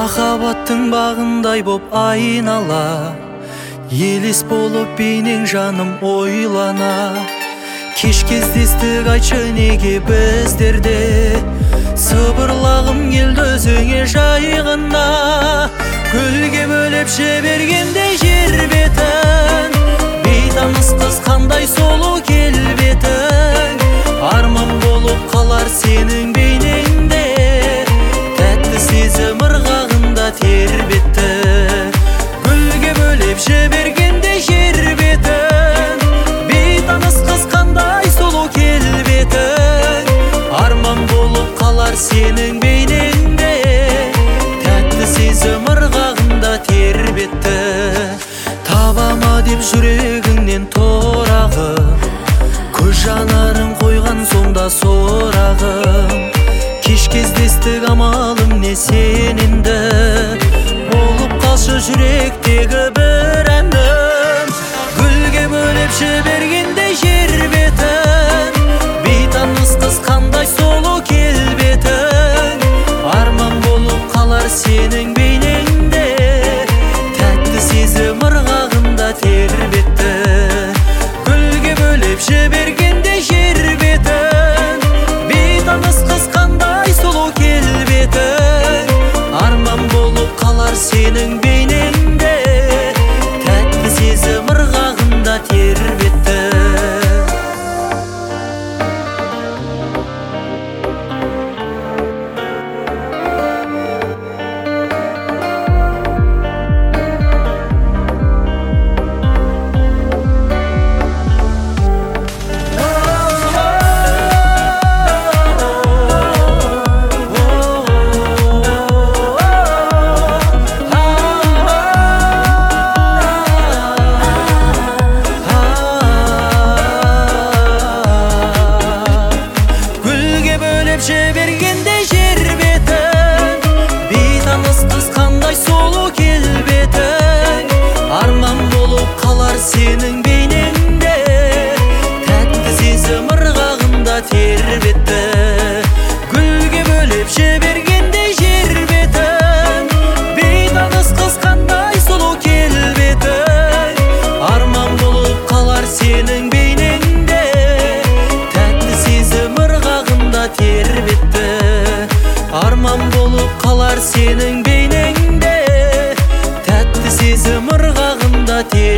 Махаббаттың бағындай боп айнала, елес болып бейнең жаным ойлана. Кеш кездестік, айтшы неге біздерде, сыбырлағым келді өзіңе жайғына. Гүлге бөлеп жібергенде жер бетін, бейтаныс қыз қандай сұлу келбетің. Арман болып қалар сенің бейнеңде, тәтті сезім ырғағында тербетті. Гүлге бөлеп жібергенде жер бетін, бейтаныс қыз қандай сұлу келбетің. Арман болып қалар сенің бейнеңде, тәтті сезім ырғағында тербетті. Табама деп жүрегіңнен торағым, көз жанарың қойған сонда сорағым. Кеш кездестік, амалым не сененді, болып қалшы жүректегі бір әнім. Гүлге бөлеп жібергенде жер бетін, бейтаныс қыз қандай сұлу келбетің. Арман болып қалар сенің бейнеңде, тәтті сезім ырғағында тербетті. Гүлге бөлеп жібергенде жер бетін, бейтаныс қыз қандай сұлу келбетің. Арман болып қалар сенің бейнеңде, тәтті сезім ырғағында тербетті. Жібергенде жер бетін, бейтаныс қыз қандай сұлу келбетің. Арман болып қалар сенің бейнеңде, тәтті сезім ырғағында тербетті. Гүлге бөлеп жібергенде жер бетін, бейтаныс қыз қандай сұлу келбетің. Арман болып қалар сенің бейнеңде, тәтті сезім ырғағында тербетті. Арман болып қалар сенің бейнеңде, тәтті сезім ырғағында тербетті.